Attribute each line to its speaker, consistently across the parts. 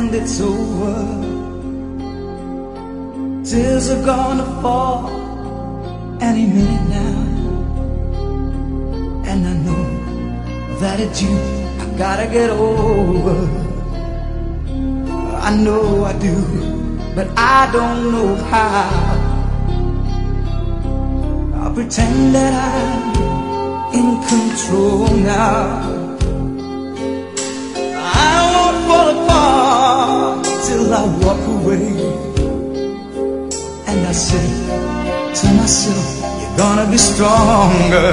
Speaker 1: and it's over. Tears are gonna fall any minute now, and I know that it's you I gotta get over. I know I do, but I don't know how. I'll pretend that I'm in control now. I won't fall apart till I walk away. And I say to myself, you're gonna be stronger.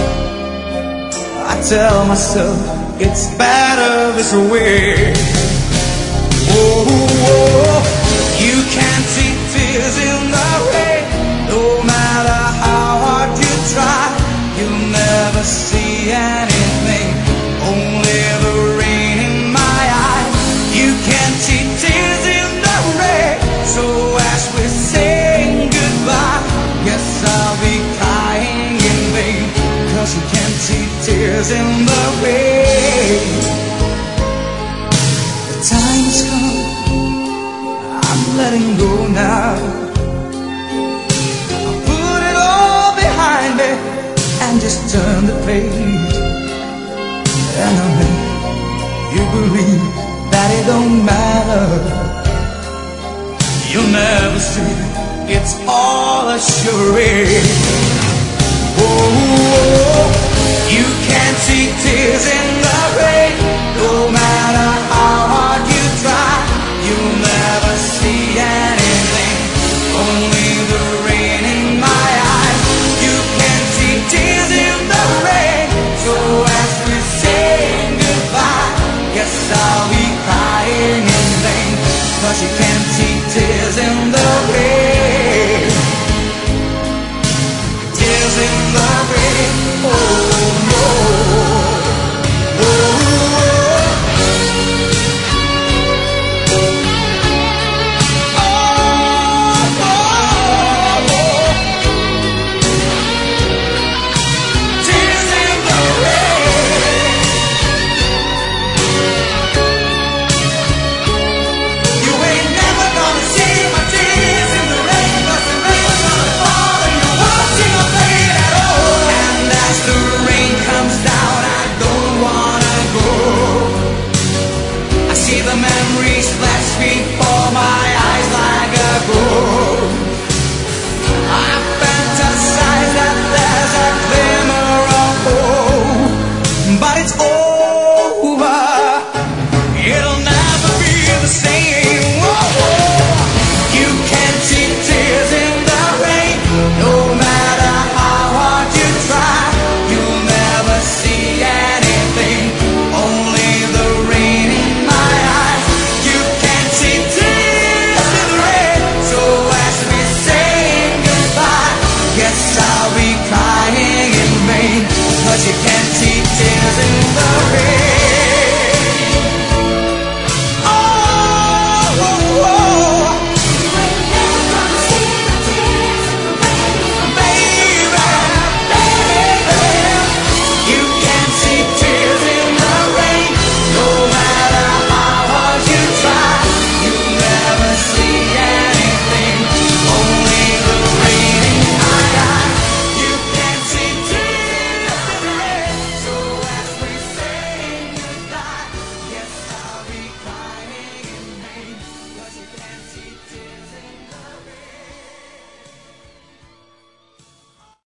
Speaker 1: I tell myself, it's better this way. Oh, oh, you can't see tears in the rain. No matter how hard you try, you'll never see anything, only the rain in my eyes. You can't see tears in the rain, so as we're saying goodbye, guess I'll be crying in vain, 'cause you can't see tears in the rain. The time's come, I'm letting go now. I'll put it all behind me and just turn the page. And I'll make you believe that it don't matter. You'll never see, it's all a charade. Oh, you can't see tears in the rain.